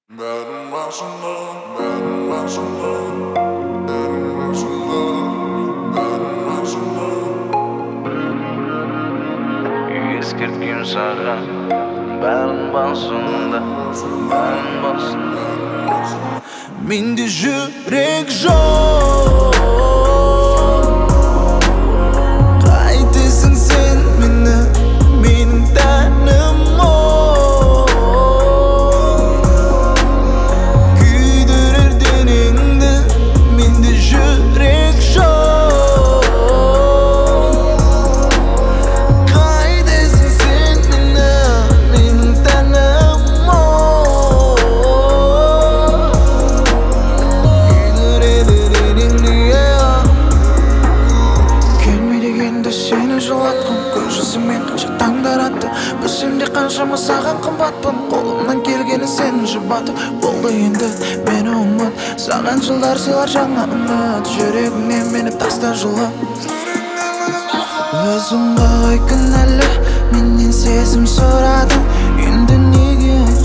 Benim başımda, benim başımda, benim başımda, benim başımda. Eskirtgim sağlam, benim başımda, benim başımda. Mende yürek yok. Qaydasan sen meni, mening tanim o. Kuydirar deningni, mende yürek yok. Qaydasan sen meni, mening tanim o. Келмейдегенде сені жылатқым көшісімен қанша таңдар атты білсем де қаншама саған қымбатпын қолымнан келгені сені жұбатып болды енді мені ұмыт саған жылдар сыйлар жаңа үміт жүрегіңнен мені таста жылы өзім қалай кінәлі менен сезім сұрадым енді неге